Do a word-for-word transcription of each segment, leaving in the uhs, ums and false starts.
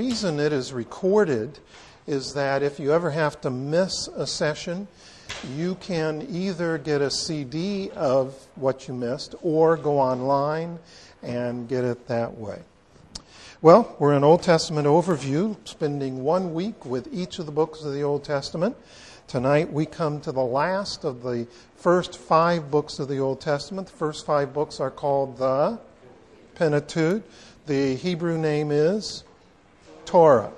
reason it is recorded is that if you ever have to miss a session, you can either get a C D of what you missed or go online and get it that way. Well, we're in Old Testament overview, spending one week with each of the books of the Old Testament. Tonight we come to the last of the first five books of the Old Testament. The first five books are called the Pentateuch. The Hebrew name is Torah.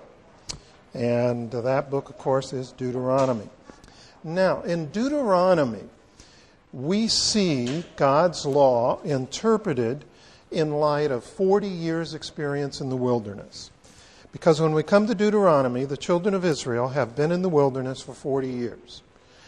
And that book, of course, is Deuteronomy. Now, in Deuteronomy, we see God's law interpreted in light of forty years' experience in the wilderness. Because when we come to Deuteronomy, the children of Israel have been in the wilderness for forty years.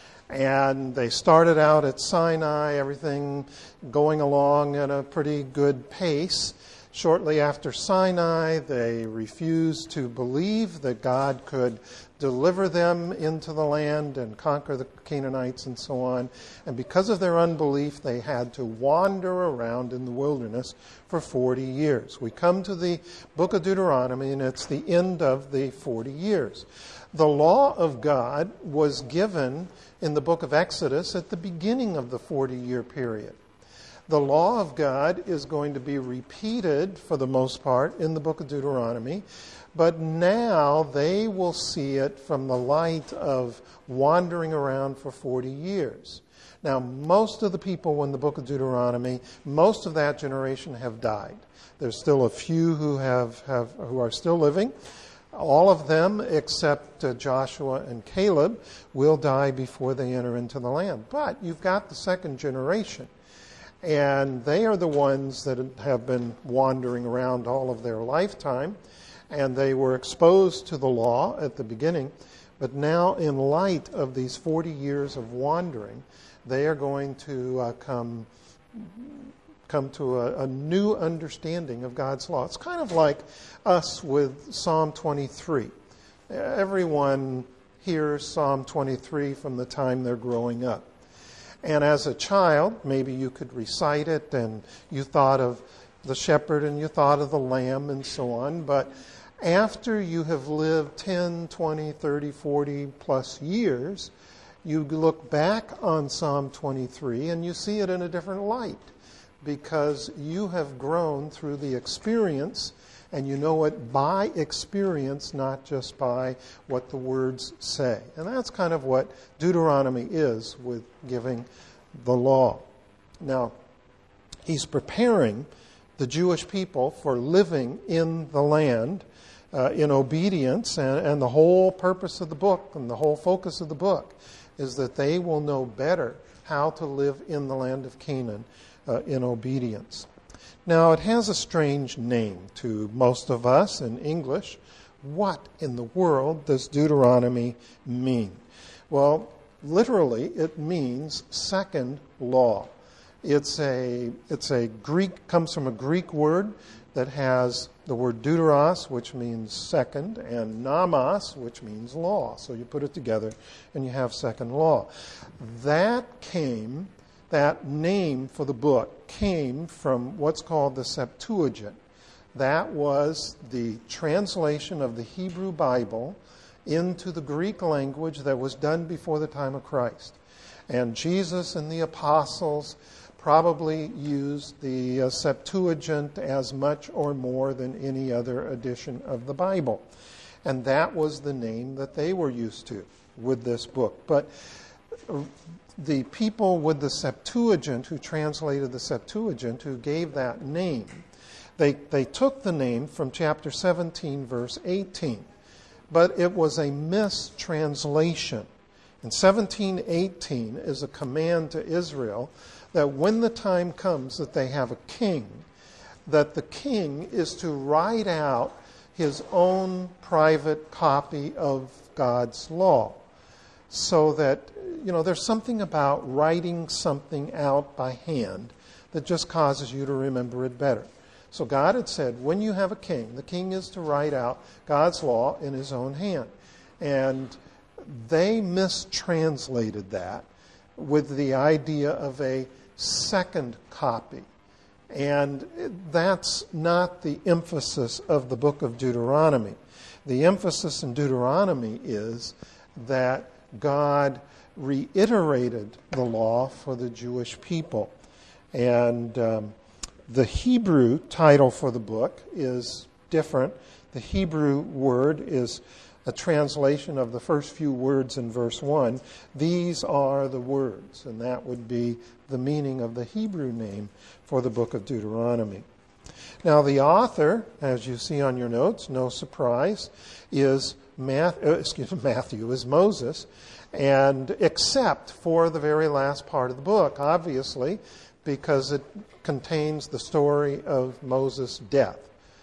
And they started out at Sinai, everything going along at a pretty good pace. Shortly after Sinai, they refused to believe that God could deliver them into the land and conquer the Canaanites and so on. And because of their unbelief, they had to wander around in the wilderness for forty years. We come to the book of Deuteronomy, and it's the end of the forty years. The law of God was given in the book of Exodus at the beginning of the forty-year period. The law of God is going to be repeated, for the most part, in the book of Deuteronomy, but now they will see it from the light of wandering around for forty years. Now, most of the people in the book of Deuteronomy, most of that generation have died. There's still a few who have, have who are still living. All of them, except uh, Joshua and Caleb, will die before they enter into the land. But you've got the second generation. And they are the ones that have been wandering around all of their lifetime. And they were exposed to the law at the beginning. But now, in light of these forty years of wandering, they are going to uh, come, come to a, a new understanding of God's law. It's kind of like us with Psalm twenty-three. Everyone hears Psalm twenty-three from the time they're growing up. And as a child, maybe you could recite it and you thought of the shepherd and you thought of the lamb and so on. But after you have lived ten, twenty, thirty, forty plus years, you look back on Psalm twenty-three and you see it in a different light because you have grown through the experience and you know it by experience, not just by what the words say. And that's kind of what Deuteronomy is with giving the law. Now, he's preparing the Jewish people for living in the land uh, in obedience, and, and the whole purpose of the book and the whole focus of the book is that they will know better how to live in the land of Canaan uh, in obedience. Now, it has a strange name to most of us in English. What in the world does Deuteronomy mean? Well, literally, it means second law. It's a it's a Greek, comes from a Greek word that has the word deuteros, which means second, and nomos, which means law. So you put it together and you have second law. That came... That name for the book came from what's called the Septuagint. That was the translation of the Hebrew Bible into the Greek language that was done before the time of Christ. And Jesus and the apostles probably used the uh, Septuagint as much or more than any other edition of the Bible. And that was the name that they were used to with this book. But the people with the Septuagint, who translated the Septuagint, who gave that name, they, they took the name from chapter seventeen, verse eighteen. But it was a mistranslation. And seventeen eighteen is a command to Israel that when the time comes that they have a king, that the king is to write out his own private copy of God's law. So that, you know, there's something about writing something out by hand that just causes you to remember it better. So God had said, when you have a king, the king is to write out God's law in his own hand. And they mistranslated that with the idea of a second copy. And that's not the emphasis of the book of Deuteronomy. The emphasis in Deuteronomy is that God reiterated the law for the Jewish people. And um, the Hebrew title for the book is different. The Hebrew word is a translation of the first few words in verse one. These are the words, and that would be the meaning of the Hebrew name for the book of Deuteronomy. Now, the author, as you see on your notes, no surprise, is Matthew, excuse me, Matthew is Moses, and except for the very last part of the book, obviously, because it contains the story of Moses' death.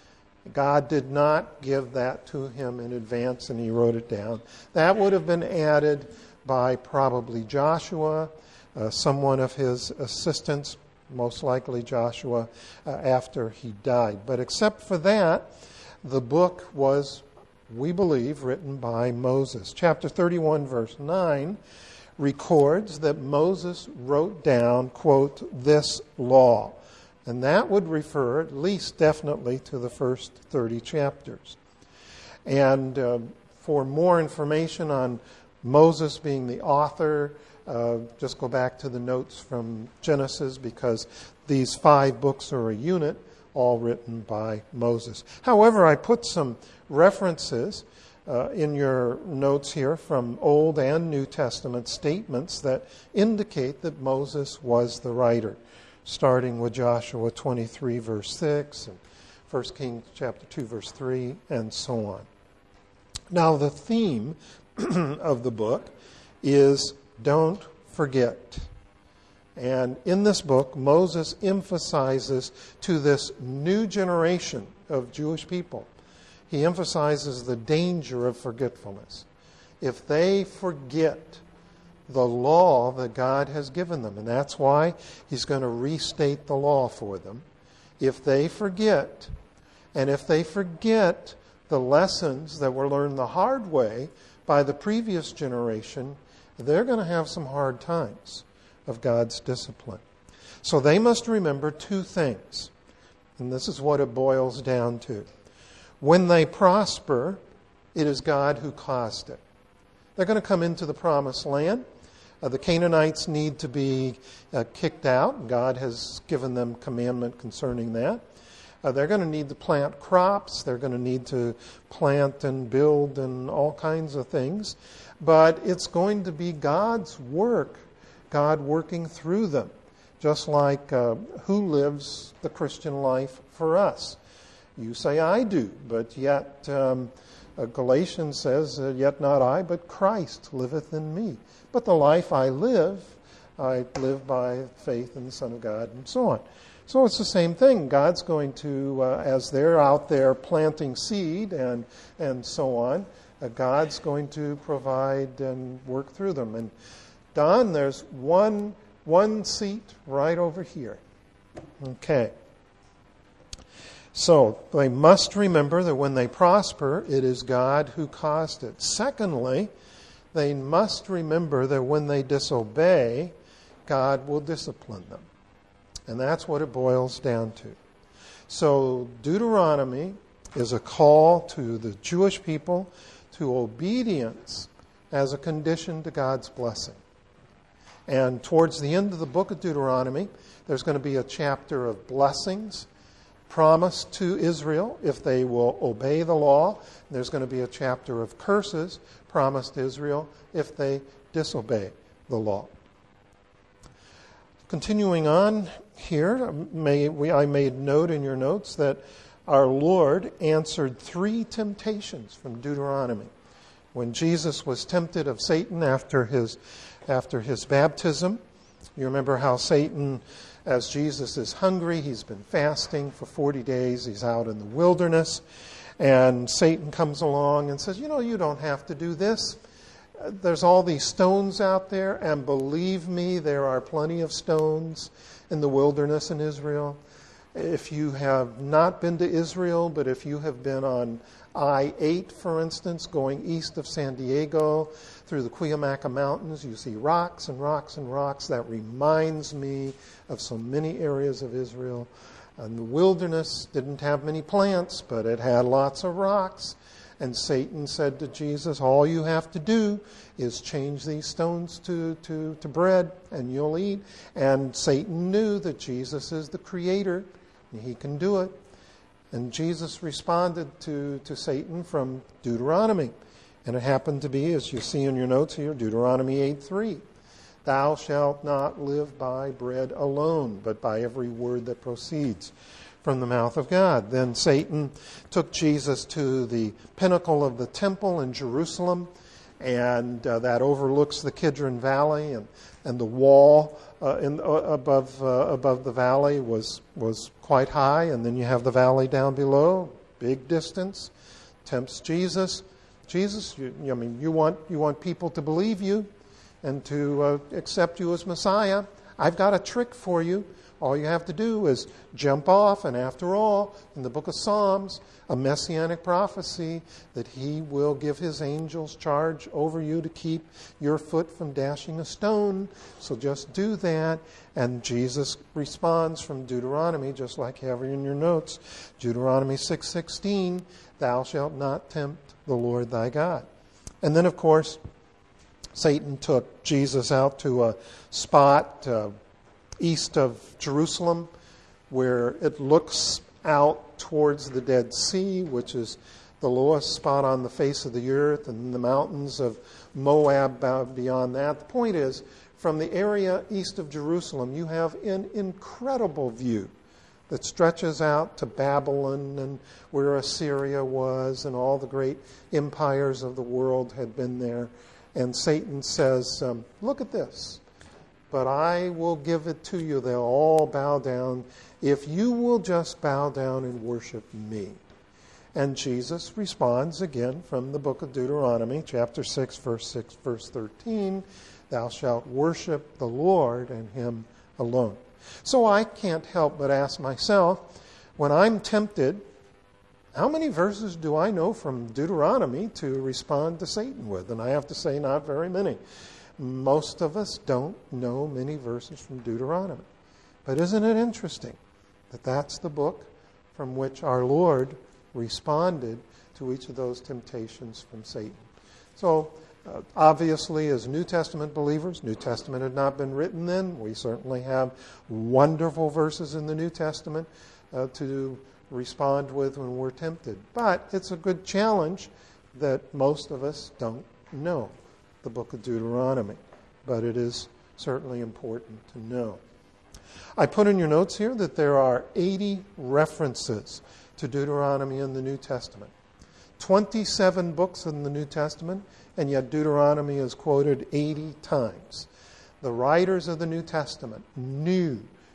God did not give that to him in advance, and he wrote it down. That would have been added by probably Joshua, uh, someone of his assistants, most likely Joshua, uh, after he died. But except for that, the book was, we believe, written by Moses. Chapter thirty-one, verse nine, records that Moses wrote down, quote, this law. And that would refer, at least definitely, to the first thirty chapters. And uh, for more information on Moses being the author, uh, just go back to the notes from Genesis, because these five books are a unit, all written by Moses. However, I put some references uh, in your notes here from Old and New Testament statements that indicate that Moses was the writer, starting with Joshua twenty-three, verse six, and First Kings chapter two, verse three, and so on. Now, the theme of the book is don't forget. And in this book, Moses emphasizes to this new generation of Jewish people, he emphasizes the danger of forgetfulness. If they forget the law that God has given them, and that's why he's going to restate the law for them. If they forget, and if they forget the lessons that were learned the hard way by the previous generation, they're going to have some hard times of God's discipline. So they must remember two things, and this is what it boils down to. When they prosper, it is God who caused it. They're going to come into the promised land. Uh, the Canaanites need to be uh, kicked out. God has given them commandment concerning that. Uh, they're going to need to plant crops. They're going to need to plant and build and all kinds of things. But it's going to be God's work, God working through them, just like uh, who lives the Christian life for us? You say, I do, but yet um, uh, Galatians says, uh, yet not I, but Christ liveth in me. But the life I live, I live by faith in the Son of God, and so on. So it's the same thing. God's going to, uh, as they're out there planting seed and and so on, uh, God's going to provide and work through them. And Don, there's one one seat right over here. Okay. So they must remember that when they prosper, it is God who caused it. Secondly, they must remember that when they disobey, God will discipline them. And that's what it boils down to. So Deuteronomy is a call to the Jewish people to obedience as a condition to God's blessing. And towards the end of the book of Deuteronomy, there's going to be a chapter of blessings promised to Israel if they will obey the law. There's going to be a chapter of curses promised to Israel if they disobey the law. Continuing on here, may, we, I made note in your notes that our Lord answered three temptations from Deuteronomy. When Jesus was tempted of Satan after his, after his baptism, you remember how Satan, as Jesus is hungry, he's been fasting for forty days, he's out in the wilderness, and Satan comes along and says, you know, you don't have to do this. There's all these stones out there, and believe me, there are plenty of stones in the wilderness in Israel. If you have not been to Israel, but if you have been on I eight, for instance, going east of San Diego through the Cuyamaca Mountains, you see rocks and rocks and rocks. That reminds me of so many areas of Israel. And the wilderness didn't have many plants, but it had lots of rocks. And Satan said to Jesus, all you have to do is change these stones to, to, to bread, and you'll eat. And Satan knew that Jesus is the creator, and he can do it. And Jesus responded to, to Satan from Deuteronomy. And it happened to be, as you see in your notes here, Deuteronomy eight three. Thou shalt not live by bread alone, but by every word that proceeds from the mouth of God. Then Satan took Jesus to the pinnacle of the temple in Jerusalem, and uh, that overlooks the Kidron Valley, and, and the wall uh, in, uh, above uh, above the valley was was quite high, and then you have the valley down below, big distance. Tempts Jesus. Jesus, you, I mean, you want you want people to believe you and to uh, accept you as Messiah. I've got a trick for you. All you have to do is jump off, and after all, in the book of Psalms, a messianic prophecy that he will give his angels charge over you to keep your foot from dashing a stone. So just do that. And Jesus responds from Deuteronomy, just like you have in your notes, Deuteronomy six sixteen, thou shalt not tempt the Lord thy God. And then, of course, Satan took Jesus out to a spot uh, east of Jerusalem where it looks out towards the Dead Sea, which is the lowest spot on the face of the earth, and the mountains of Moab beyond that. The point is, from the area east of Jerusalem, you have an incredible view that stretches out to Babylon and where Assyria was, and all the great empires of the world had been there. And Satan says, um, look at this. But I will give it to you. They'll all bow down if you will just bow down and worship me. And Jesus responds again from the book of Deuteronomy, chapter six, verse six, verse thirteen, thou shalt worship the Lord and him alone. So I can't help but ask myself, when I'm tempted, how many verses do I know from Deuteronomy to respond to Satan with? And I have to say, not very many. Most of us don't know many verses from Deuteronomy. But isn't it interesting that that's the book from which our Lord responded to each of those temptations from Satan? So, uh, obviously, as New Testament believers, New Testament had not been written then. We certainly have wonderful verses in the New Testament uh, to respond with when we're tempted. But it's a good challenge that most of us don't know the book of Deuteronomy. But it is certainly important to know. I put in your notes here that there are eighty references to Deuteronomy in the New Testament. twenty-seven books in the New Testament, and yet Deuteronomy is quoted eighty times. The writers of the New Testament knew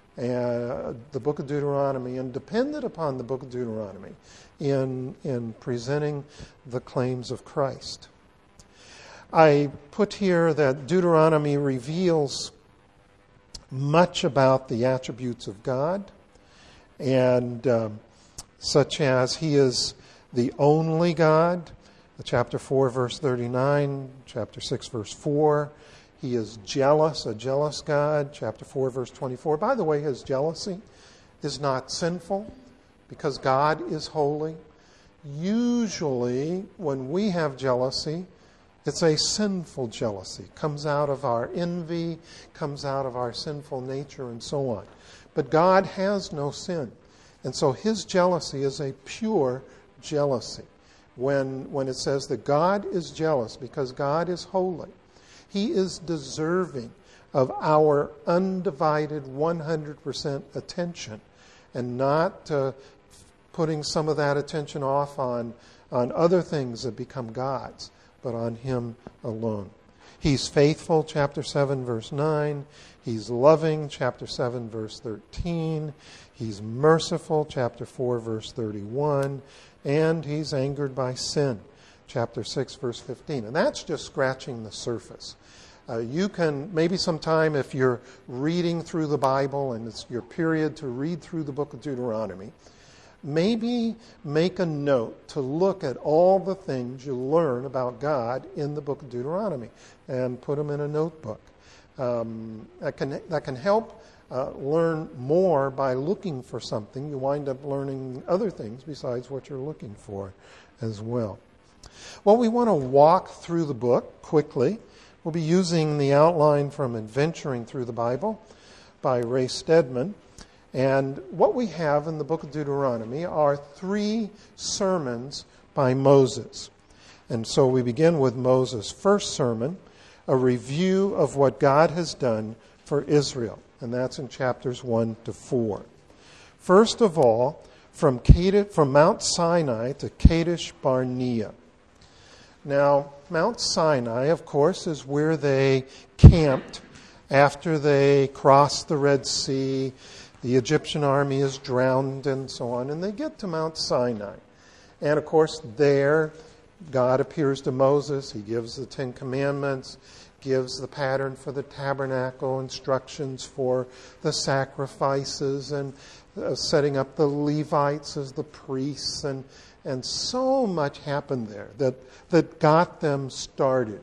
uh, the book of Deuteronomy and depended upon the book of Deuteronomy in, in presenting the claims of Christ. I put here that Deuteronomy reveals much about the attributes of God, and um, such as he is the only God, chapter four, verse thirty-nine, chapter six, verse four. He is jealous, a jealous God, chapter four, verse twenty-four. By the way, his jealousy is not sinful because God is holy. Usually, when we have jealousy, it's a sinful jealousy. Comes out of our envy, comes out of our sinful nature, and so on. But God has no sin. And so his jealousy is a pure jealousy. When, when it says that God is jealous because God is holy, he is deserving of our undivided one hundred percent attention, and not uh, putting some of that attention off on, on other things that become God's, but on him alone. He's faithful, chapter seven, verse nine. He's loving, chapter seven, verse thirteen. He's merciful, chapter four, verse thirty-one. And he's angered by sin, chapter six, verse fifteen. And that's just scratching the surface. Uh, you can, maybe sometime if you're reading through the Bible and it's your period to read through the book of Deuteronomy, maybe make a note to look at all the things you learn about God in the book of Deuteronomy and put them in a notebook. Um, that can that can help uh, learn more by looking for something. You wind up learning other things besides what you're looking for as well. Well, we want to walk through the book quickly. We'll be using the outline from Adventuring Through the Bible by Ray Stedman. And what we have in the book of Deuteronomy are three sermons by Moses. And so we begin with Moses' first sermon, a review of what God has done for Israel. And that's in chapters one to four. First of all, from Kadesh, from Mount Sinai to Kadesh Barnea. Now, Mount Sinai, of course, is where they camped after they crossed the Red Sea. The Egyptian army is drowned and so on. And they get to Mount Sinai. And, of course, there God appears to Moses. He gives the Ten Commandments, gives the pattern for the tabernacle, instructions for the sacrifices, and uh, setting up the Levites as the priests. And, and so much happened there that, that got them started.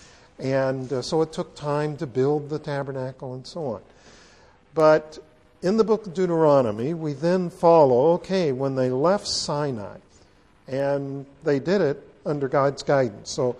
And uh, so it took time to build the tabernacle and so on. But in the book of Deuteronomy, we then follow, okay, when they left Sinai, and they did it under God's guidance. So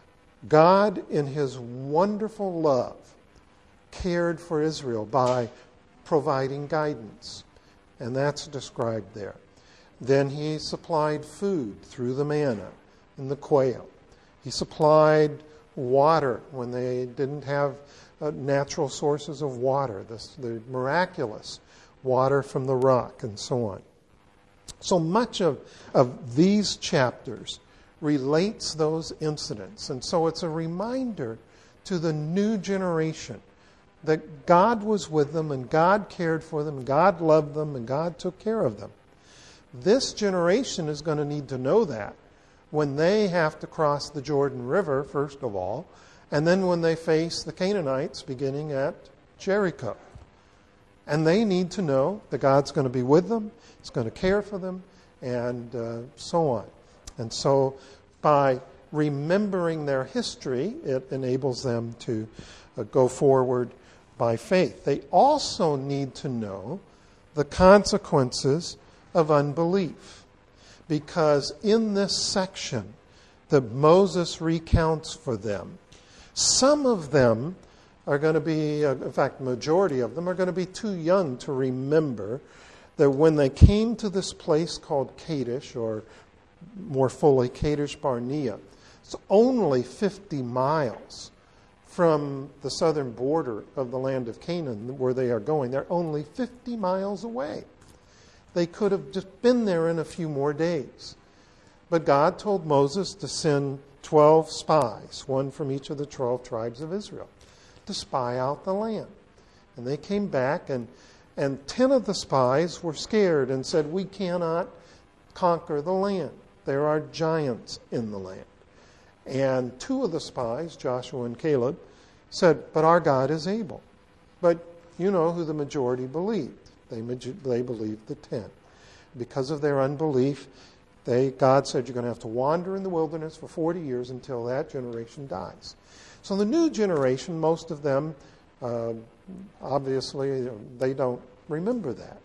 God, in his wonderful love, cared for Israel by providing guidance. And that's described there. Then he supplied food through the manna and the quail. He supplied water when they didn't have uh, natural sources of water, the, the miraculous water from the rock and so on. So much of, of these chapters relates those incidents. And so it's a reminder to the new generation that God was with them and God cared for them and God loved them and God took care of them. This generation is going to need to know that when they have to cross the Jordan River, first of all, and then when they face the Canaanites beginning at Jericho. And they need to know that God's going to be with them, He's going to care for them, and uh, so on. And so by remembering their history, it enables them to uh, go forward by faith. They also need to know the consequences of unbelief. Because in this section that Moses recounts for them, some of them are going to be, uh, in fact, the majority of them are going to be too young to remember that when they came to this place called Kadesh, or more fully, Kadesh Barnea, it's only fifty miles from the southern border of the land of Canaan where they are going. They're only fifty miles away. They could have just been there in a few more days. But God told Moses to send twelve spies, one from each of the twelve tribes of Israel, to spy out the land. And they came back, and, and ten of the spies were scared and said, we cannot conquer the land. There are giants in the land. And two of the spies, Joshua and Caleb, said, but our God is able. But you know who the majority believed. They, they believed the ten. Because of their unbelief, they, God said, you're going to have to wander in the wilderness for forty years until that generation dies. So the new generation, most of them, uh, obviously, they don't remember that.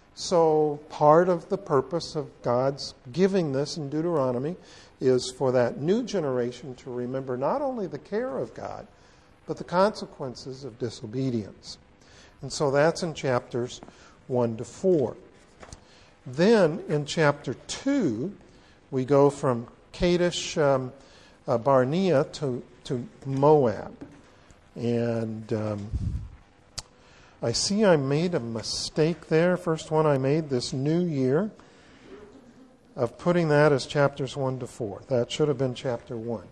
So part of the purpose of God's giving this in Deuteronomy is for that new generation to remember not only the care of God, but the consequences of disobedience. And so that's in chapters one to four. Then in chapter two, we go from Kadesh um, uh, Barnea to, to Moab. And um, I see I made a mistake there. First one I made this new year of putting that as chapters one to four. That should have been chapter one.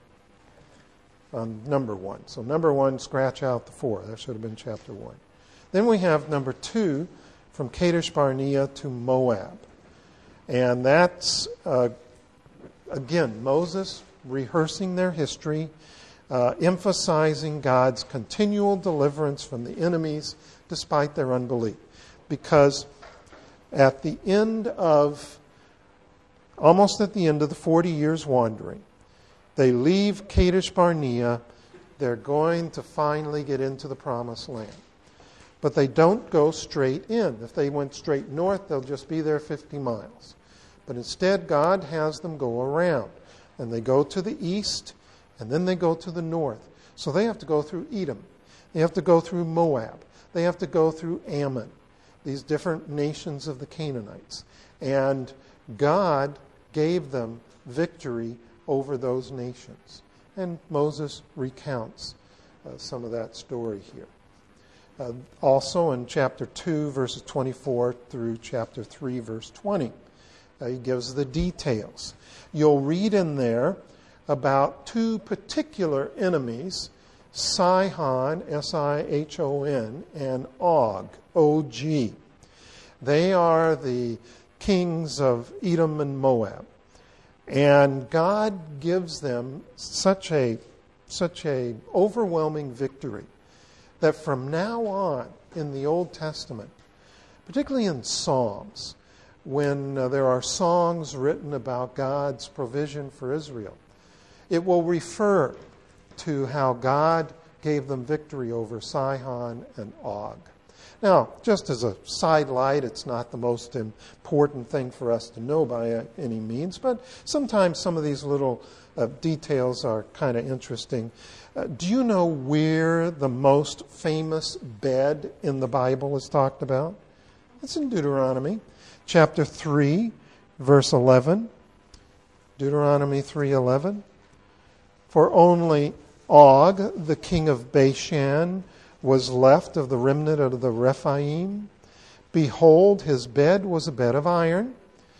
On number one. So number one, scratch out the four. That should have been chapter one. Then we have number two, from Kadesh Barnea to Moab. And that's, uh, again, Moses rehearsing their history, uh, emphasizing God's continual deliverance from the enemies despite their unbelief. Because at the end of, almost at the end of the forty years wandering, they leave Kadesh Barnea. They're going to finally get into the promised land. But they don't go straight in. If they went straight north, they'll just be there fifty miles. But instead, God has them go around. And they go to the east, and then they go to the north. So they have to go through Edom. They have to go through Moab. They have to go through Ammon, these different nations of the Canaanites. And God gave them victory over those nations. And Moses recounts uh, some of that story here. Uh, also in chapter two, verses twenty-four through chapter three, verse twenty, uh, he gives the details. You'll read in there about two particular enemies, Sihon, S I H O N, and Og, O G. They are the kings of Edom and Moab. And God gives them such a such a overwhelming victory that from now on in the Old Testament, particularly in Psalms, when uh, there are songs written about God's provision for Israel, it will refer to how God gave them victory over Sihon and Og. Now, just as a sidelight, it's not the most important thing for us to know by any means, but sometimes some of these little uh, details are kind of interesting. Uh, do you know where the most famous bed in the Bible is talked about? It's in Deuteronomy chapter three, verse eleven. Deuteronomy three eleven. For only Og, the king of Bashan, was left of the remnant of the Rephaim. Behold, his bed was a bed of iron.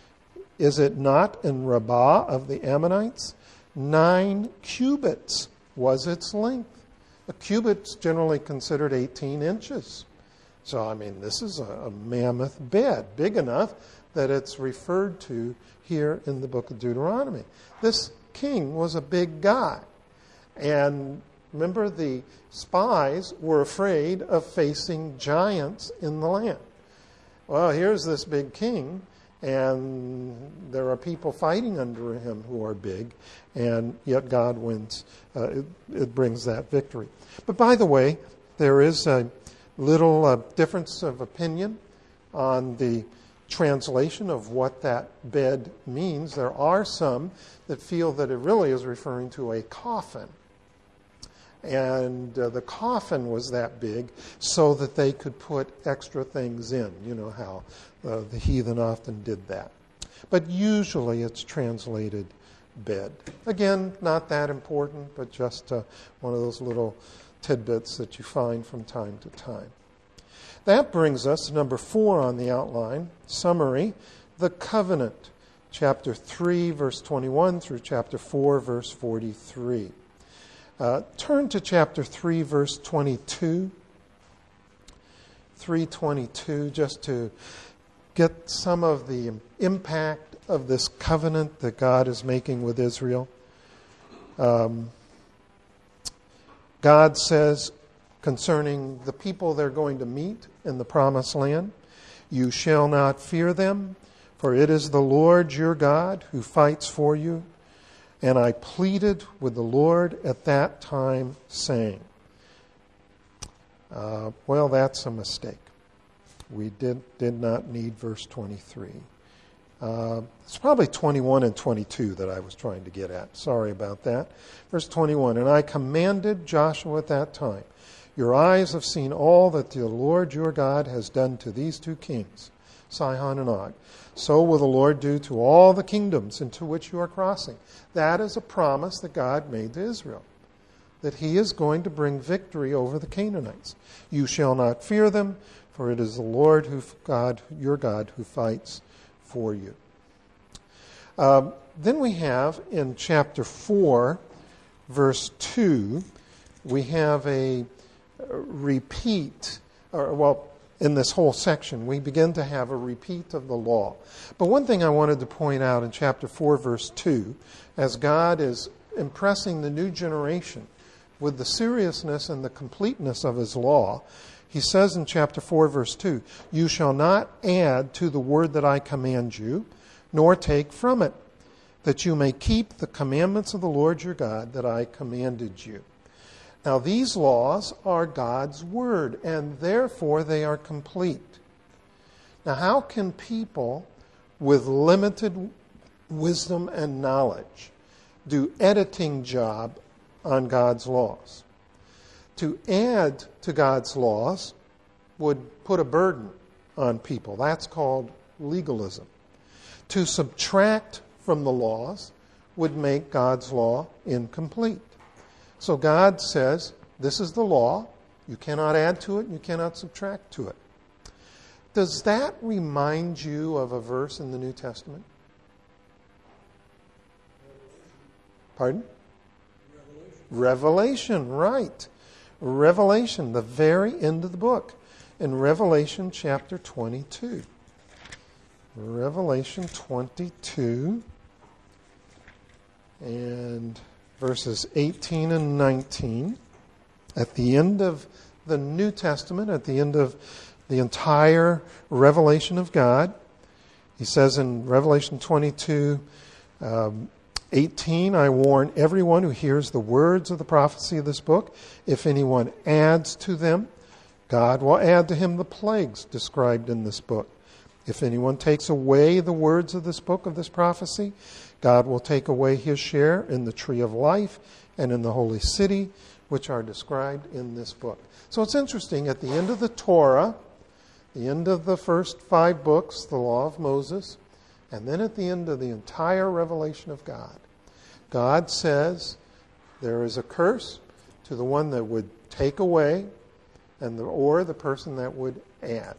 Is it not in Rabbah of the Ammonites? Nine cubits was its length. A cubit's generally considered eighteen inches. So, I mean, this is a, a mammoth bed, big enough that it's referred to here in the book of Deuteronomy. This king was a big guy. And remember, the spies were afraid of facing giants in the land. Well, here's this big king, and there are people fighting under him who are big, and yet God wins. Uh, it, it brings that victory. But by the way, there is a little uh, difference of opinion on the translation of what that bed means. There are some that feel that it really is referring to a coffin. And uh, the coffin was that big so that they could put extra things in. You know how uh, the heathen often did that. But usually it's translated bed. Again, not that important, but just uh, one of those little tidbits that you find from time to time. That brings us to number four on the outline, summary, the covenant. Chapter three, verse twenty-one through chapter four, verse forty-three. Uh, turn to chapter three, verse twenty-two. three twenty-two, just to get some of the impact of this covenant that God is making with Israel. Um, God says concerning the people they're going to meet in the promised land, you shall not fear them, for it is the Lord your God who fights for you. And I pleaded with the Lord at that time, saying, uh, well, that's a mistake. We did, did not need verse twenty-three. Uh, it's probably twenty-one and twenty-two that I was trying to get at. Sorry about that. Verse twenty-one, and I commanded Joshua at that time, your eyes have seen all that the Lord your God has done to these two kings, Sihon and Og. So will the Lord do to all the kingdoms into which you are crossing. That is a promise that God made to Israel, that he is going to bring victory over the Canaanites. You shall not fear them, for it is the Lord who God, your God, who fights for you. Um, then we have in chapter four, verse two, we have a repeat, or well, in this whole section, we begin to have a repeat of the law. But one thing I wanted to point out in chapter four, verse two, as God is impressing the new generation with the seriousness and the completeness of his law, he says in chapter four, verse two, you shall not add to the word that I command you, nor take from it, that you may keep the commandments of the Lord your God that I commanded you. Now, these laws are God's word, and therefore they are complete. Now, how can people with limited wisdom and knowledge do editing job on God's laws? To add to God's laws would put a burden on people. That's called legalism. To subtract from the laws would make God's law incomplete. So God says, this is the law. You cannot add to it, and you cannot subtract to it. Does that remind you of a verse in the New Testament? Pardon? Revelation, Revelation, right. Revelation, the very end of the book. In Revelation chapter twenty-two. Revelation twenty-two and verses eighteen and nineteen. At the end of the New Testament, at the end of the entire revelation of God, he says in Revelation twenty-two, um, eighteen, I warn everyone who hears the words of the prophecy of this book, if anyone adds to them, God will add to him the plagues described in this book. If anyone takes away the words of this book of this prophecy, God will take away his share in the tree of life and in the holy city, which are described in this book. So it's interesting, at the end of the Torah, the end of the first five books, the law of Moses, and then at the end of the entire revelation of God, God says there is a curse to the one that would take away and the, or the person that would add.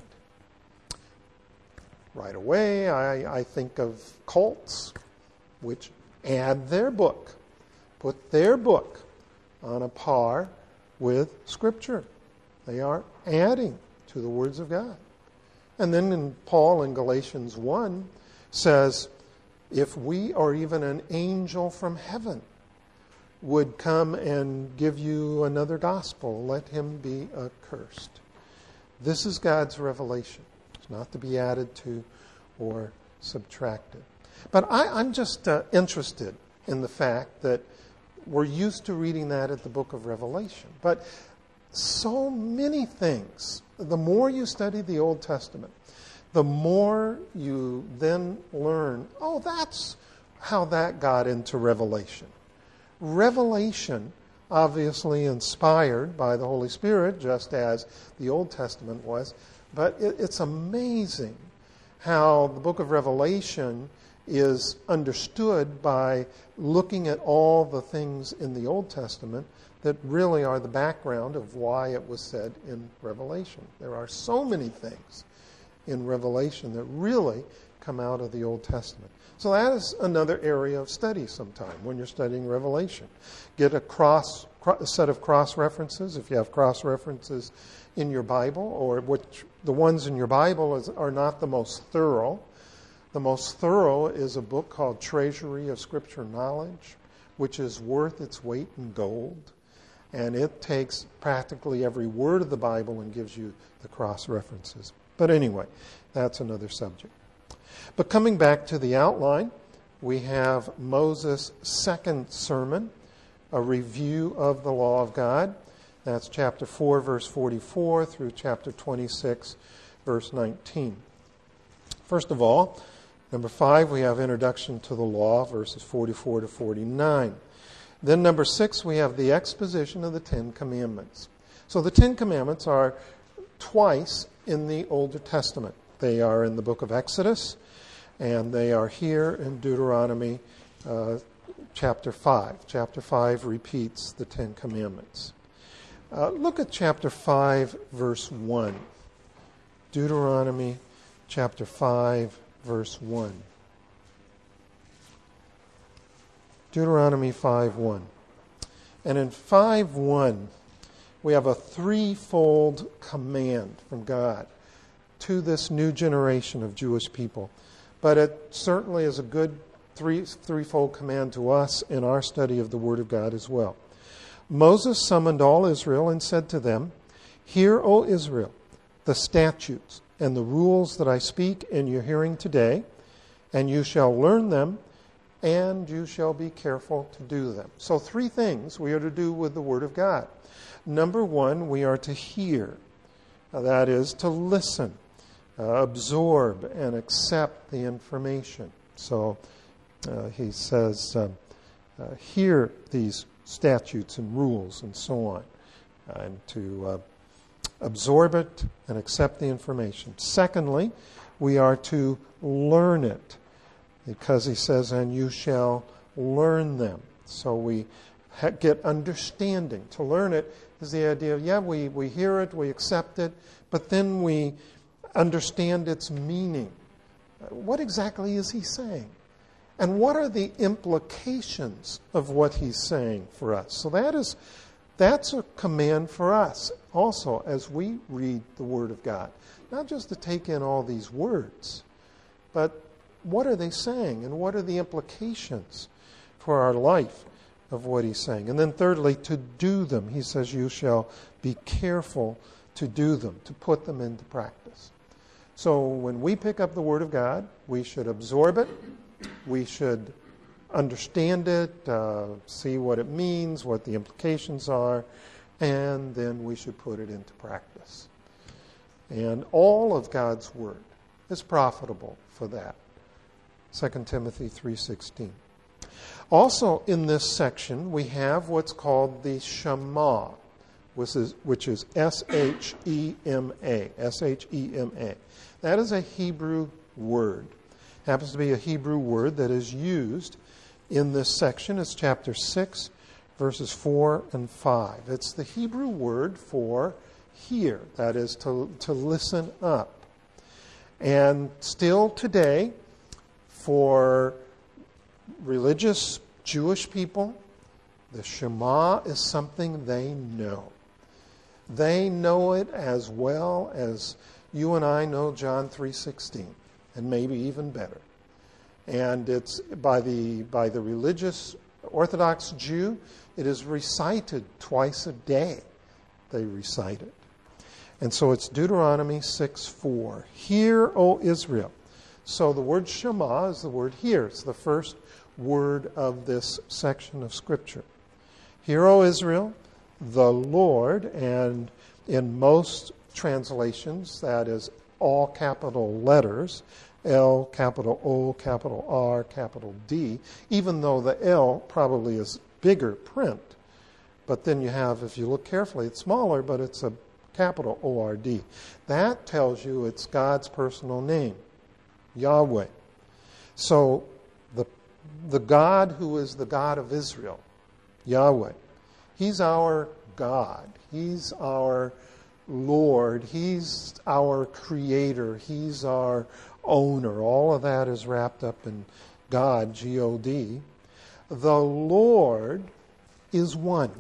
Right away, I, I think of cults, which add their book, put their book on a par with Scripture. They are adding to the words of God. And then in Paul in Galatians one says, if we or even an angel from heaven would come and give you another gospel, let him be accursed. This is God's revelation. It's not to be added to or subtracted. But I, I'm just uh, interested in the fact that we're used to reading that at the book of Revelation. But so many things, the more you study the Old Testament, the more you then learn, oh, that's how that got into Revelation. Revelation, obviously inspired by the Holy Spirit, just as the Old Testament was, but it, it's amazing how the book of Revelation is understood by looking at all the things in the Old Testament that really are the background of why it was said in Revelation. There are so many things in Revelation that really come out of the Old Testament. So that is another area of study sometime when you're studying Revelation. Get a cross a set of cross references, if you have cross references in your Bible, or which the ones in your Bible is, are not the most thorough. The most thorough is a book called Treasury of Scripture Knowledge, which is worth its weight in gold. And it takes practically every word of the Bible and gives you the cross references. But anyway, that's another subject. But coming back to the outline, we have Moses' second sermon, a review of the law of God. That's chapter four, verse forty-four through chapter twenty-six, verse nineteen. First of all, number five, we have introduction to the law, verses forty-four to forty-nine. Then number six, we have the exposition of the Ten Commandments. So the Ten Commandments are twice in the Old Testament. They are in the book of Exodus, and they are here in Deuteronomy uh, chapter five. Chapter five repeats the Ten Commandments. Uh, look at chapter five, verse one. Deuteronomy chapter five, verse one. Deuteronomy five one. And in five one, we have a threefold command from God to this new generation of Jewish people. But it certainly is a good three, threefold command to us in our study of the Word of God as well. Moses summoned all Israel and said to them, "Hear, O Israel, the statutes and the rules that I speak in your hearing today, and you shall learn them and you shall be careful to do them. So three things we are to do with the Word of God. Number one, we are to hear. Now, that is, to listen, uh, absorb, and accept the information. So uh, he says, um, uh, hear these statutes and rules and so on, uh, and to uh, absorb it and accept the information. Secondly, we are to learn it, because he says, and you shall learn them. So we ha- get understanding. To learn it is the idea of, yeah, we, we hear it, we accept it, but then we understand its meaning. What exactly is he saying? And what are the implications of what he's saying for us? So that is, that's a command for us also as we read the Word of God. Not just to take in all these words, but what are they saying and what are the implications for our life of what he's saying? And then thirdly, to do them. He says you shall be careful to do them, to put them into practice. So when we pick up the Word of God, we should absorb it. We should understand it, uh, see what it means, what the implications are, and then we should put it into practice. And all of God's Word is profitable for that. Second Timothy three sixteen. Also in this section, we have what's called the Shema, which is, which is S H E M A. S H E M A. That is a Hebrew word. Happens to be a Hebrew word that is used in this section. It's chapter six, verses four and five. It's the Hebrew word for hear, that is, to, to listen up. And still today, for religious Jewish people, the Shema is something they know. They know it as well as you and I know John three sixteen, and maybe even better. And it's by the by the religious Orthodox Jew, it is recited twice a day. They recite it. And so it's Deuteronomy six four. Hear, O Israel. So the word Shema is the word hear. It's the first word of this section of Scripture. Hear, O Israel, the Lord, and in most translations, that is all capital letters, L, capital O, capital R, capital D, even though the L probably is bigger print. But then you have, if you look carefully, it's smaller, but it's a capital O R D. That tells you it's God's personal name, Yahweh. So the, the God who is the God of Israel, Yahweh, He's our God. He's our Lord. He's our Creator. He's our owner. All of that is wrapped up in God, G O D. The Lord is one.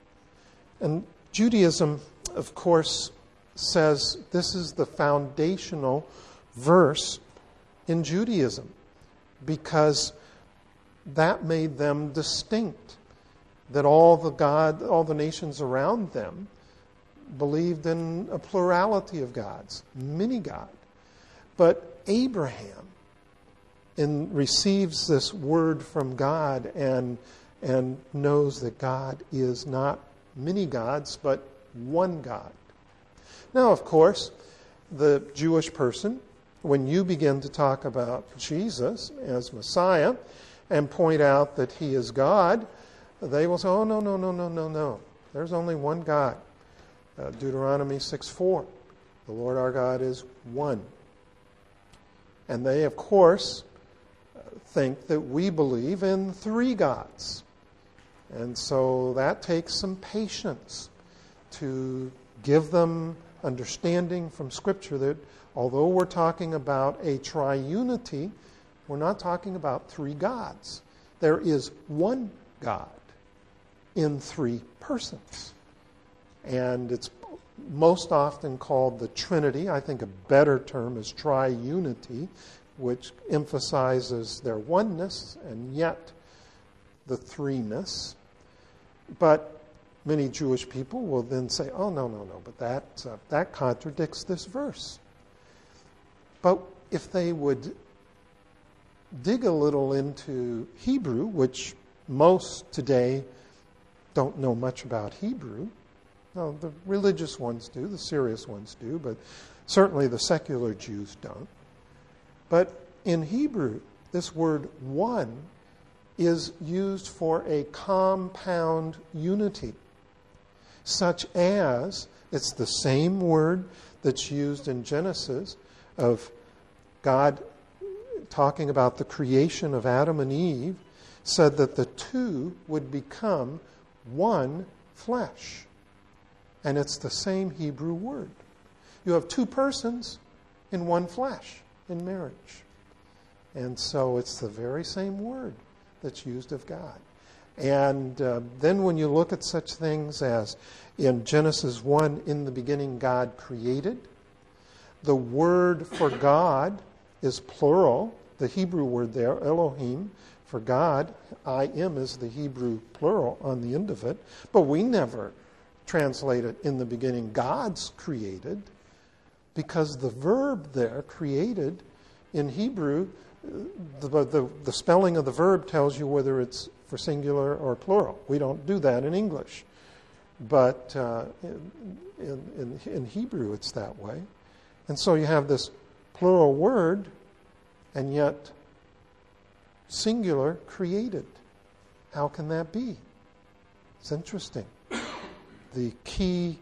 And Judaism, of course, says this is the foundational verse in Judaism because that made them distinct. That all the God, all the nations around them believed in a plurality of gods, many God. But Abraham in, receives this word from God and, and knows that God is not many gods, but one God. Now, of course, the Jewish person, when you begin to talk about Jesus as Messiah and point out that He is God, they will say, oh, no, no, no, no, no, no. There's only one God. Uh, Deuteronomy six four. The Lord our God is one. And they, of course, think that we believe in three gods. And so that takes some patience to give them understanding from Scripture that although we're talking about a triunity, we're not talking about three gods. There is one God in three persons. And it's most often called the Trinity. I think a better term is triunity, which emphasizes their oneness and yet the threeness. But many Jewish people will then say, oh, no, no, no, but that, uh, that contradicts this verse. But if they would dig a little into Hebrew, which most today don't know much about Hebrew. Well, the religious ones do, the serious ones do, but certainly the secular Jews don't. But in Hebrew, this word one is used for a compound unity, such as it's the same word that's used in Genesis of God talking about the creation of Adam and Eve, said that the two would become one flesh. And it's the same Hebrew word. You have two persons in one flesh in marriage. And so it's the very same word that's used of God. And uh, then when you look at such things as in Genesis one, in the beginning God created, the word for God is plural. The Hebrew word there, Elohim, for God, I am is the Hebrew plural on the end of it. But we never translate it in the beginning God's created, because the verb there, created, in Hebrew, the, the, the spelling of the verb tells you whether it's for singular or plural. We don't do that in English. But uh, in, in, in Hebrew it's that way. And so you have this plural word, and yet singular created. How can that be? It's interesting. The key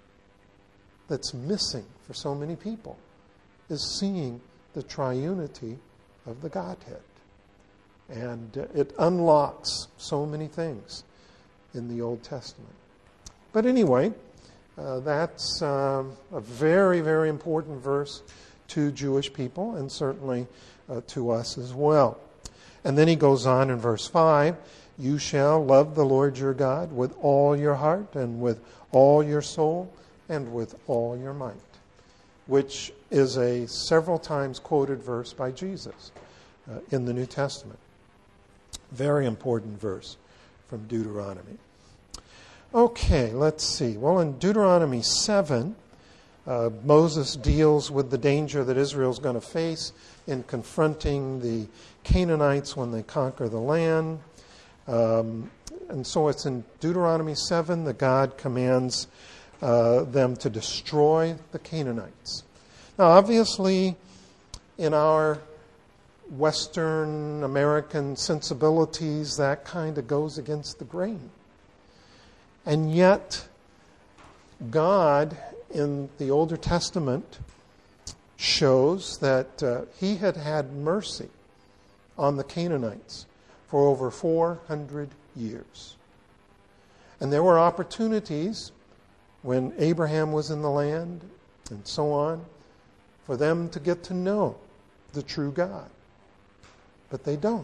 that's missing for so many people is seeing the triunity of the Godhead. And uh, it unlocks so many things in the Old Testament. But anyway, uh, that's um, a very, very important verse to Jewish people, and certainly uh, to us as well. And then he goes on in verse five, you shall love the Lord your God with all your heart and with all your soul and with all your might, which is a several times quoted verse by Jesus uh, in the New Testament. Very important verse from Deuteronomy. Okay, let's see. Well, in Deuteronomy seven, uh, Moses deals with the danger that Israel's going to face in confronting the Canaanites when they conquer the land. Um, and so it's in Deuteronomy seven that God commands uh, them to destroy the Canaanites. Now, obviously, in our Western American sensibilities, that kind of goes against the grain. And yet, God in the Older Testament shows that uh, he had had mercy on the Canaanites for over four hundred years. And there were opportunities when Abraham was in the land and so on for them to get to know the true God. But they don't.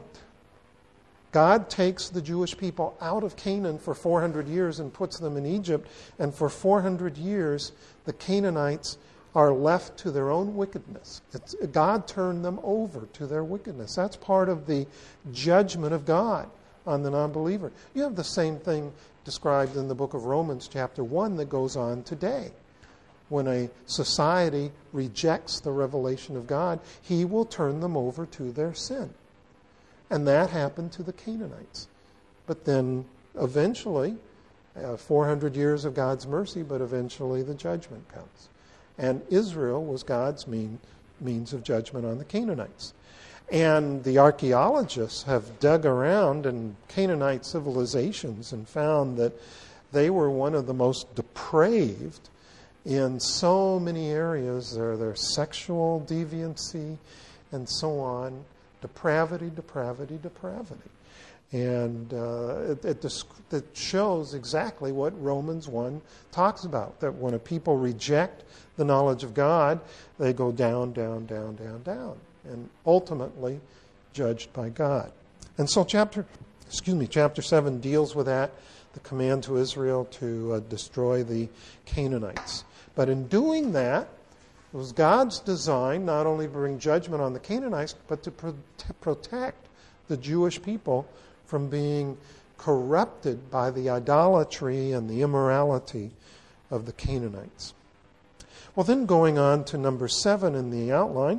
God takes the Jewish people out of Canaan for four hundred years and puts them in Egypt. And for four hundred years, the Canaanites are left to their own wickedness. It's, God turned them over to their wickedness. That's part of the judgment of God on the non-believer. You have the same thing described in the book of Romans chapter one that goes on today. When a society rejects the revelation of God, he will turn them over to their sin. And that happened to the Canaanites. But then eventually, uh, four hundred years of God's mercy, but eventually the judgment comes. And Israel was God's mean, means of judgment on the Canaanites. And the archaeologists have dug around in Canaanite civilizations and found that they were one of the most depraved in so many areas. There, there's sexual deviancy and so on. Depravity, depravity, depravity. And uh, it, it, it shows exactly what Romans one talks about, that when a people reject the knowledge of God, they go down, down, down, down, down, and ultimately judged by God. And so chapter, excuse me, chapter seven deals with that, the command to Israel to uh, destroy the Canaanites. But in doing that, it was God's design not only to bring judgment on the Canaanites, but to pro- to protect the Jewish people from being corrupted by the idolatry and the immorality of the Canaanites. Well, then going on to number seven in the outline,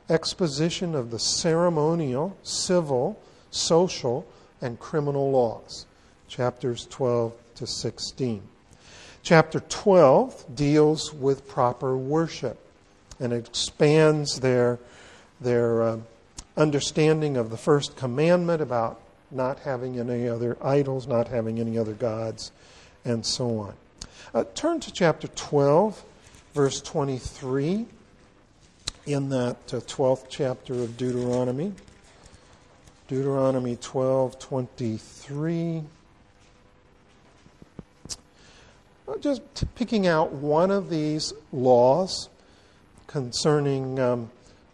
exposition of the ceremonial, civil, social, and criminal laws, chapters twelve to sixteen. Chapter twelve deals with proper worship and expands their, their uh, understanding of the first commandment about not having any other idols, not having any other gods, and so on. Uh, turn to chapter twelve, verse twenty-three, in that uh, twelfth chapter of Deuteronomy. Deuteronomy twelve twenty-three. Just picking out one of these laws concerning um,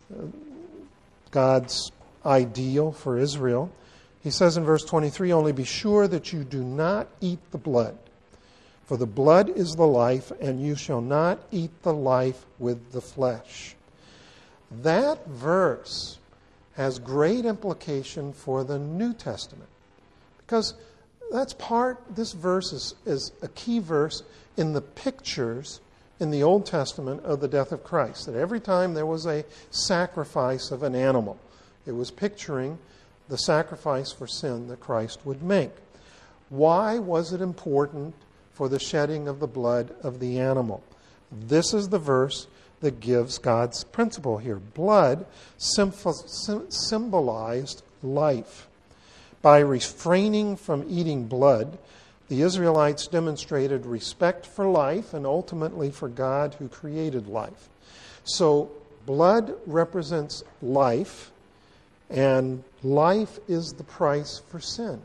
God's ideal for Israel. He says in verse twenty-three, "Only be sure that you do not eat the blood, for the blood is the life, and you shall not eat the life with the flesh." That verse has great implication for the New Testament, because that's part, this verse is, is a key verse in the pictures in the Old Testament of the death of Christ. That every time there was a sacrifice of an animal, it was picturing the sacrifice for sin that Christ would make. Why was it important for the shedding of the blood of the animal? This is the verse that gives God's principle here. Blood symbolized life. By refraining from eating blood, the Israelites demonstrated respect for life and ultimately for God who created life. So blood represents life, and life is the price for sin.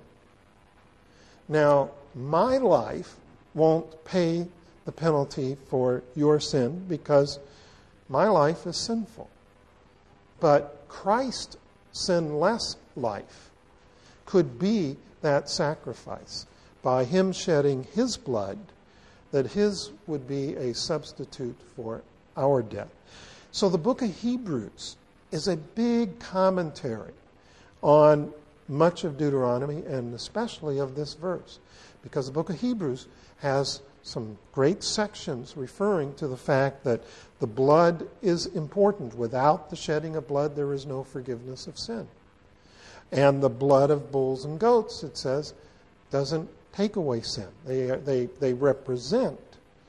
Now, my life won't pay the penalty for your sin because my life is sinful. But Christ's sinless life could be that sacrifice by him shedding his blood, that his would be a substitute for our death. So the book of Hebrews is a big commentary on much of Deuteronomy and especially of this verse, because the book of Hebrews has some great sections referring to the fact that the blood is important. Without the shedding of blood, there is no forgiveness of sin. And the blood of bulls and goats, it says, doesn't take away sin. They, they, they represent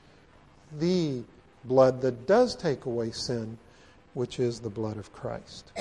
the blood that does take away sin, which is the blood of Christ.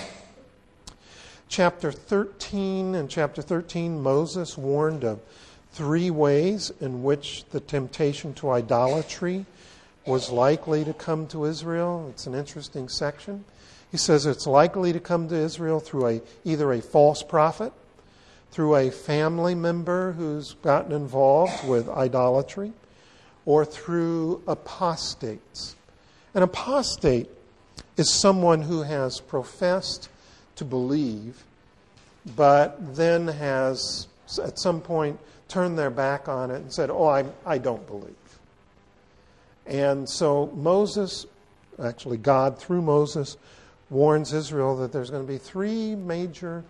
Chapter thirteen, in chapter thirteen, Moses warned of three ways in which the temptation to idolatry was likely to come to Israel. It's an interesting section. He says it's likely to come to Israel through a either a false prophet, through a family member who's gotten involved with idolatry, or through apostates. An apostate is someone who has professed to believe, but then has at some point turned their back on it and said, oh, I, I don't believe. And so Moses, actually God through Moses, warns Israel that there's going to be three major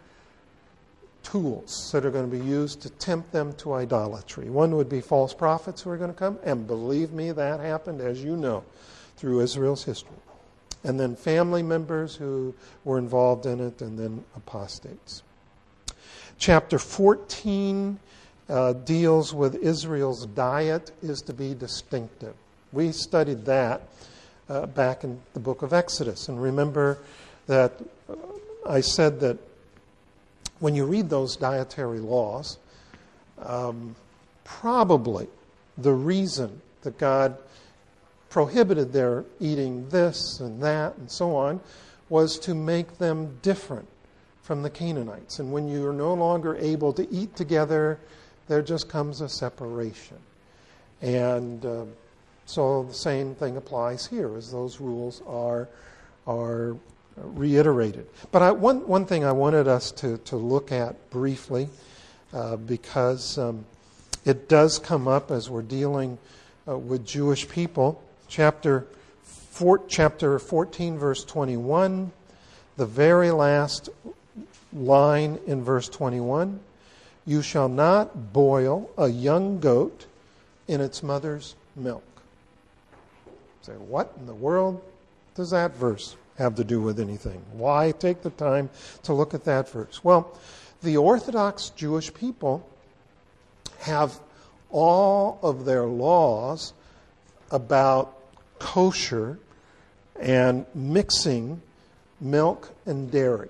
tools that are going to be used to tempt them to idolatry. One would be false prophets who are going to come, and believe me, that happened, as you know, through Israel's history. And then family members who were involved in it, and then apostates. Chapter fourteen uh, deals with Israel's diet is to be distinctive. We studied that uh, back in the book of Exodus. And remember that uh, I said that when you read those dietary laws, um, probably the reason that God prohibited their eating this and that and so on was to make them different from the Canaanites. And when you are no longer able to eat together, there just comes a separation. And uh, so the same thing applies here, as those rules are are reiterated. But I, one one thing I wanted us to, to look at briefly, uh, because um, it does come up as we're dealing uh, with Jewish people. Chapter four, chapter fourteen, verse twenty-one, the very last line in verse twenty-one, you shall not boil a young goat in its mother's milk. Say, what in the world does that verse have to do with anything? Why take the time to look at that verse? Well, the Orthodox Jewish people have all of their laws about kosher and mixing milk and dairy.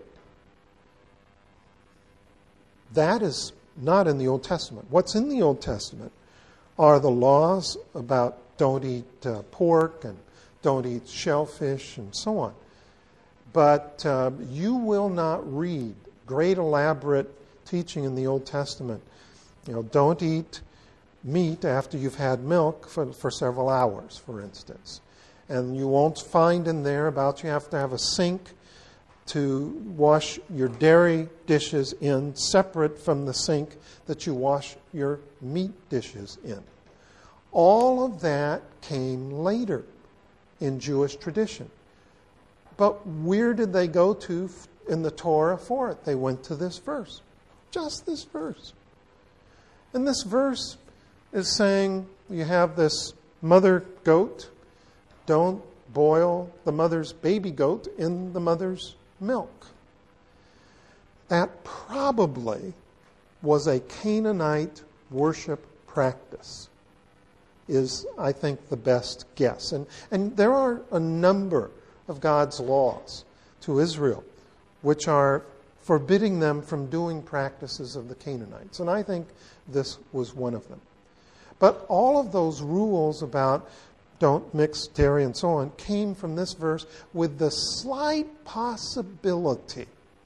That is not in the Old Testament. What's in the Old Testament are the laws about don't eat uh, pork and don't eat shellfish and so on. But uh, you will not read great elaborate teaching in the Old Testament. You know, don't eat meat after you've had milk for, for several hours, for instance. And you won't find in there about you have to have a sink to wash your dairy dishes in separate from the sink that you wash your meat dishes in. All of that came later in Jewish tradition. But where did they go to in the Torah for it? They went to this verse. Just this verse. And this verse is saying you have this mother goat. Don't boil the mother's baby goat in the mother's milk. That probably was a Canaanite worship practice, is, I think, the best guess. And, and there are a number of God's laws to Israel which are forbidding them from doing practices of the Canaanites. And I think this was one of them. But all of those rules about don't mix dairy and so on came from this verse with the slight possibility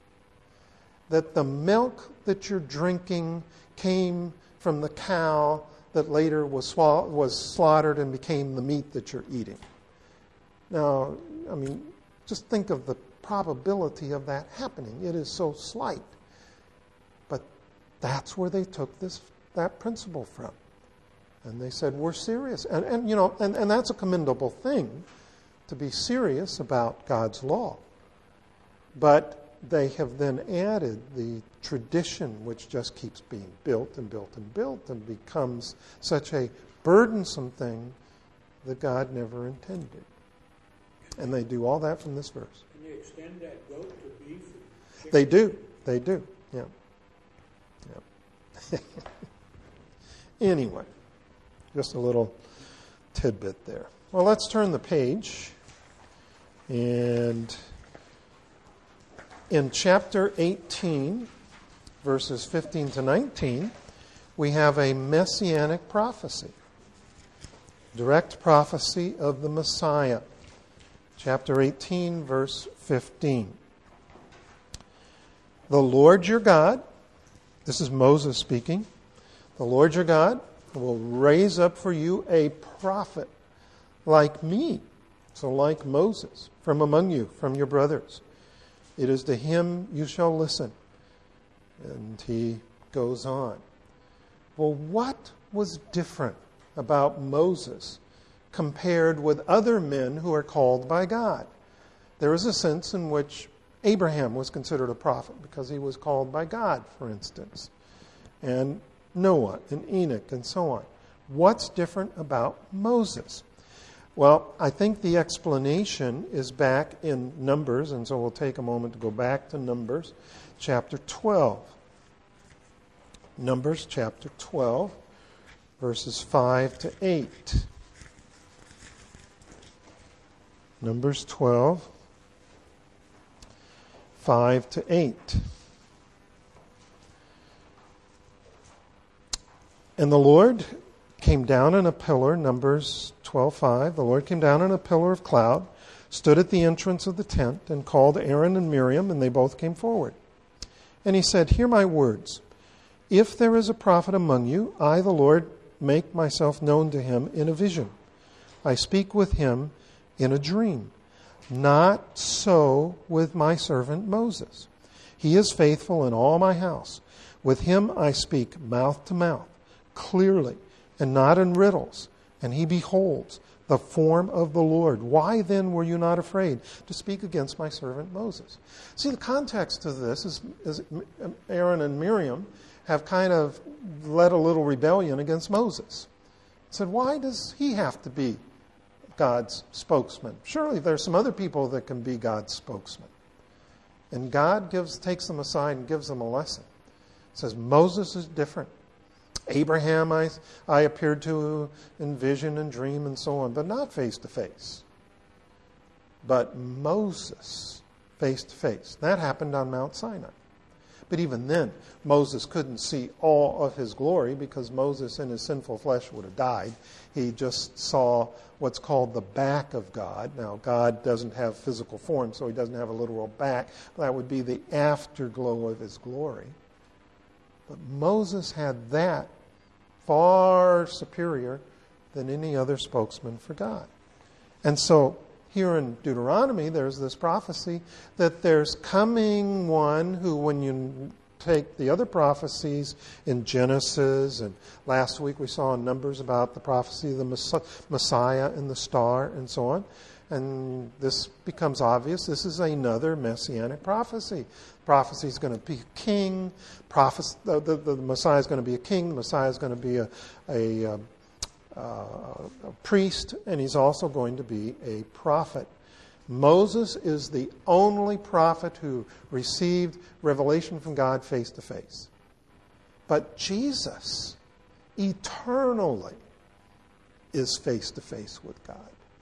that the milk that you're drinking came from the cow that later was swa- was slaughtered and became the meat that you're eating. Now, I mean, just think of the probability of that happening. It is so slight. But that's where they took this that principle from. And they said, we're serious. And, and you know, and, and that's a commendable thing, to be serious about God's law. But they have then added the tradition, which just keeps being built and built and built and becomes such a burdensome thing that God never intended. And they do all that from this verse. Can you extend that goat to beef? They do. They do. Yeah. Yeah. Anyway, just a little tidbit there. Well, let's turn the page. And in chapter eighteen, verses fifteen to nineteen, we have a messianic prophecy. Direct prophecy of the Messiah. Chapter eighteen, verse fifteen. The Lord your God, this is Moses speaking, the Lord your God will raise up for you a prophet like me, so like Moses, from among you, from your brothers. It is to him you shall listen. And he goes on. Well, what was different about Moses compared with other men who are called by God? There is a sense in which Abraham was considered a prophet because he was called by God, for instance. And Noah and Enoch and so on. What's different about Moses? Well, I think the explanation is back in Numbers, and so we'll take a moment to go back to Numbers chapter twelve. Numbers chapter twelve, verses five to eight. Numbers twelve, five to eight. And the Lord came down in a pillar, Numbers twelve five. The Lord came down in a pillar of cloud, stood at the entrance of the tent, and called Aaron and Miriam, and they both came forward. And he said, hear my words. If there is a prophet among you, I, the Lord, make myself known to him in a vision. I speak with him in a dream. Not so with my servant Moses. He is faithful in all my house. With him I speak mouth to mouth, clearly, and not in riddles. And he beholds the form of the Lord. Why then were you not afraid to speak against my servant Moses? See, the context of this is, is Aaron and Miriam have kind of led a little rebellion against Moses. Said, why does he have to be God's spokesman. Surely there's some other people that can be God's spokesman. And God gives takes them aside and gives them a lesson. Says Moses is different. Abraham I, I appeared to in vision and dream and so on, but not face to face. But Moses face to face. That happened on Mount Sinai. But even then, Moses couldn't see all of his glory because Moses in his sinful flesh would have died. He just saw what's called the back of God. Now, God doesn't have physical form, so he doesn't have a literal back. That would be the afterglow of his glory. But Moses had that far superior than any other spokesman for God. And so here in Deuteronomy, there's this prophecy that there's coming one who, when you take the other prophecies in Genesis, and last week we saw in Numbers about the prophecy of the Messiah and the star and so on, and this becomes obvious. This is another messianic prophecy. Prophecy is going to be a king. Prophecy, the, the, the Messiah is going to be a king. The Messiah is going to be a, a, a, a priest, and he's also going to be a prophet. Moses is the only prophet who received revelation from God face to face. But Jesus, eternally, is face to face with God.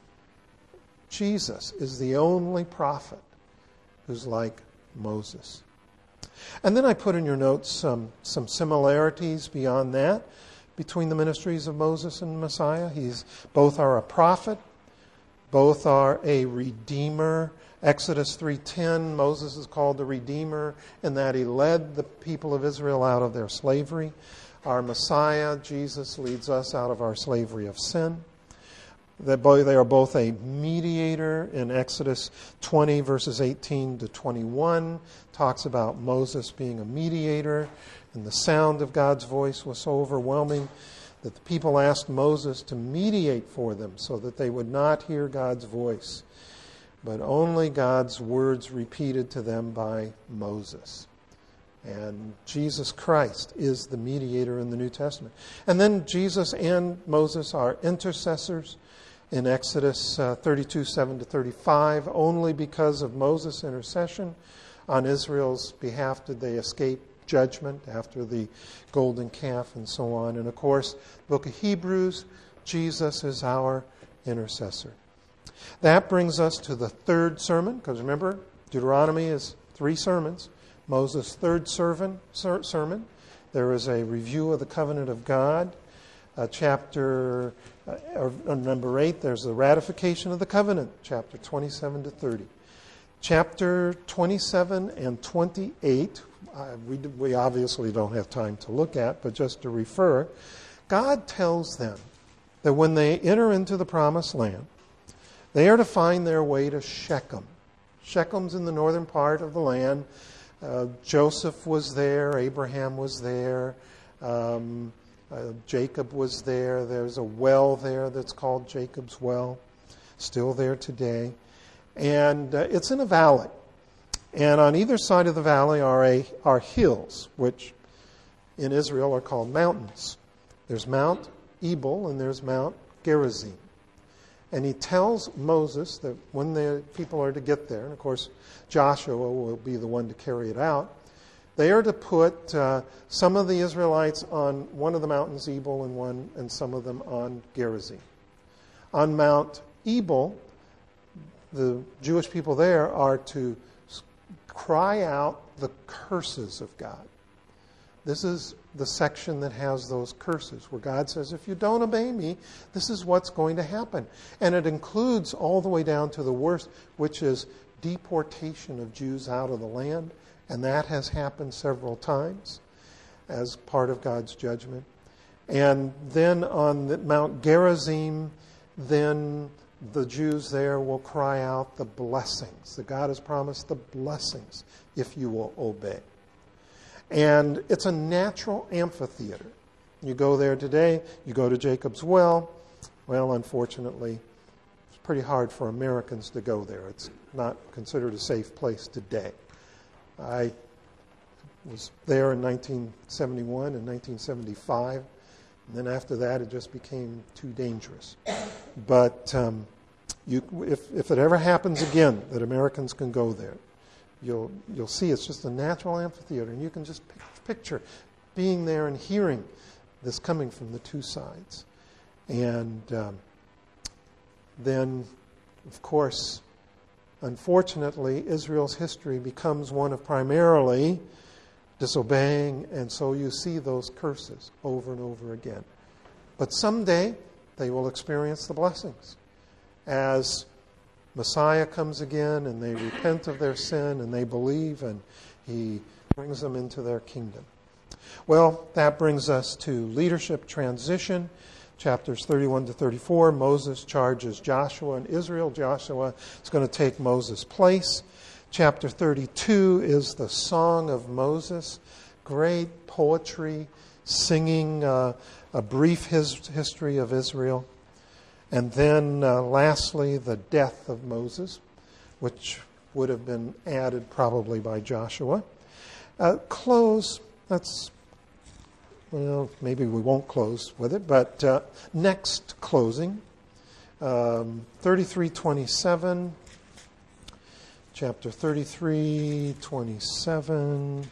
Jesus is the only prophet who's like Moses. And then I put in your notes some, some similarities beyond that between the ministries of Moses and Messiah. He's both are a prophet, both are a redeemer. Exodus three ten, Moses is called the redeemer in that he led the people of Israel out of their slavery. Our Messiah, Jesus, leads us out of our slavery of sin. They are both a mediator. In Exodus twenty, verses eighteen to twenty-one, talks about Moses being a mediator, and the sound of God's voice was so overwhelming that the people asked Moses to mediate for them so that they would not hear God's voice, but only God's words repeated to them by Moses. And Jesus Christ is the mediator in the New Testament. And then Jesus and Moses are intercessors. In Exodus uh, thirty-two, seven to thirty-five, only because of Moses' intercession on Israel's behalf did they escape judgment after the golden calf and so on. And of course, book of Hebrews, Jesus is our intercessor. That brings us to the third sermon, because remember, Deuteronomy is three sermons. Moses' third sermon, ser- sermon. There is a review of the covenant of God. Uh, chapter uh, or, or number eight, there's the ratification of the covenant, chapter twenty-seven to thirty. Chapter twenty-seven and twenty-eight, uh, we, we obviously don't have time to look at, but just to refer, God tells them that when they enter into the promised land, they are to find their way to Shechem. Shechem's in the northern part of the land. Uh, Joseph was there. Abraham was there. Um, uh, Jacob was there. There's a well there that's called Jacob's Well, still there today. And uh, it's in a valley. And on either side of the valley are, a, are hills, which in Israel are called mountains. There's Mount Ebal and there's Mount Gerizim. And he tells Moses that when the people are to get there, and of course Joshua will be the one to carry it out, they are to put uh, some of the Israelites on one of the mountains, Ebal, and one, and some of them on Gerizim. On Mount Ebal, the Jewish people there are to cry out the curses of God. This is the section that has those curses, where God says, if you don't obey me, this is what's going to happen. And it includes all the way down to the worst, which is deportation of Jews out of the land. And that has happened several times as part of God's judgment. And then on the Mount Gerizim, then the Jews there will cry out the blessings. That God has promised the blessings if you will obey. And it's a natural amphitheater. You go there today, you go to Jacob's Well. Well, unfortunately, it's pretty hard for Americans to go there. It's not considered a safe place today. I was there in nineteen seventy-one and nineteen seventy-five. And then after that, it just became too dangerous. But um, You, if, if it ever happens again that Americans can go there, you'll you'll see it's just a natural amphitheater, and you can just pic- picture being there and hearing this coming from the two sides. And um, then, of course, unfortunately, Israel's history becomes one of primarily disobeying, and so you see those curses over and over again. But someday, they will experience the blessings as Messiah comes again and they repent of their sin and they believe, and he brings them into their kingdom. Well, that brings us to leadership transition. Chapters thirty-one to thirty-four, Moses charges Joshua and Israel. Joshua is going to take Moses' place. Chapter thirty-two is the Song of Moses. Great poetry, singing uh, a brief his- history of Israel. And then uh, lastly, the death of Moses, which would have been added probably by Joshua. Uh, close, that's, well, maybe we won't close with it, but uh, next closing, um, thirty-three twenty-seven, chapter thirty-three twenty-seven.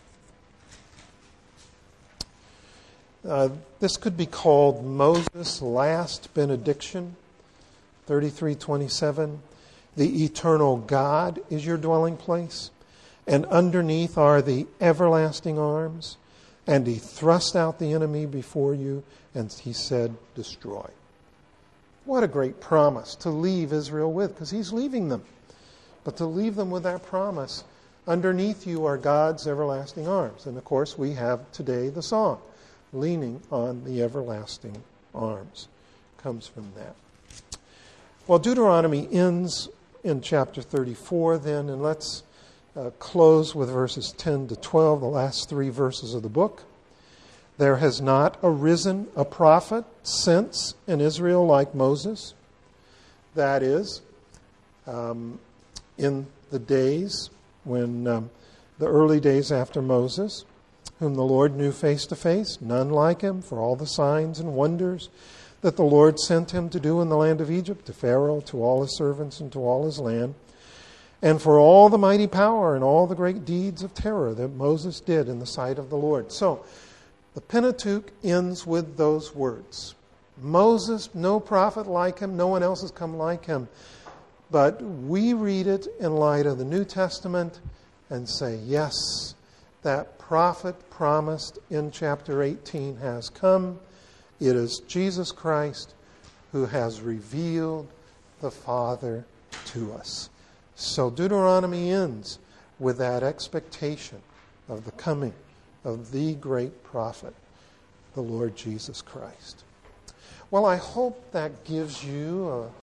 Uh, this could be called Moses' last benediction, thirty-three twenty-seven. The eternal God is your dwelling place, and underneath are the everlasting arms. And he thrust out the enemy before you, and he said, destroy. What a great promise to leave Israel with, because he's leaving them. But to leave them with that promise, underneath you are God's everlasting arms. And of course, we have today the song, leaning on the everlasting arms, comes from that. Well, Deuteronomy ends in chapter thirty-four then, and let's uh, close with verses ten to twelve, the last three verses of the book. There has not arisen a prophet since in Israel like Moses. That is, um, in the days when um, the early days after Moses, whom the Lord knew face to face, none like him, for all the signs and wonders that the Lord sent him to do in the land of Egypt, to Pharaoh, to all his servants, and to all his land, and for all the mighty power and all the great deeds of terror that Moses did in the sight of the Lord. So, the Pentateuch ends with those words. Moses, no prophet like him, no one else has come like him. But we read it in light of the New Testament and say, yes, that prophet promised in chapter eighteen has come. It is Jesus Christ who has revealed the Father to us. So Deuteronomy ends with that expectation of the coming of the great prophet, the Lord Jesus Christ. Well, I hope that gives you